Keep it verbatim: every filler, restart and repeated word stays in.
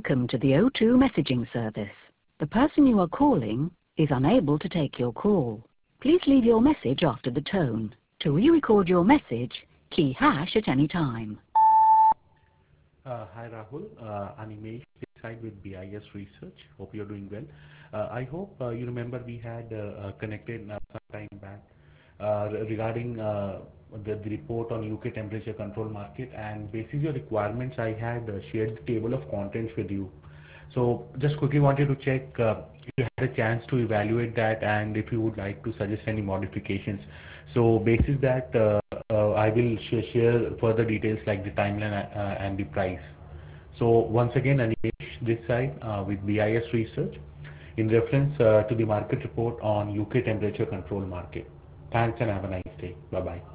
Welcome to the O two messaging service. The person you are calling is unable to take your call. Please leave your message after the tone. To re-record your message, key hash at any time. Uh, hi Rahul, uh, Animesh this side with B I S Research. Hope you're doing well. Uh, I hope uh, you remember we had uh, uh, connected uh, some time back uh, regarding uh, the, the report on U K temperature control market, and basis your requirements I had uh, shared the table of contents with you. So just quickly wanted to check uh, if you had a chance to evaluate that and if you would like to suggest any modifications. So basis that uh, uh, I will sh share further details like the timeline uh, and the price. So once again, Anish this side uh, with B I S Research in reference uh, to the market report on U K temperature control market. Thanks and have a nice day. Bye bye.